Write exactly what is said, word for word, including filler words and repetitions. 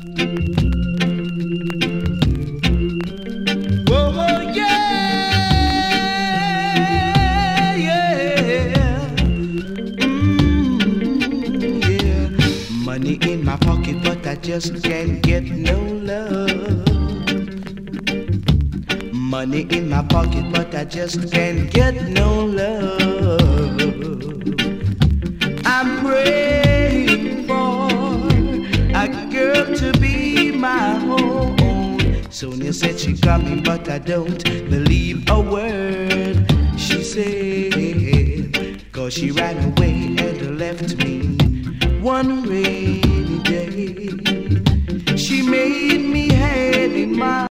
Oh, yeah, yeah. Mm, yeah. Money in my pocket, but I just can't get no love. Money in my pocket, but I just can't get no love. I'm praying for a girl to be my own. Sonia said she coming, but I don't believe a word she said, 'cause she ran away and left me wondering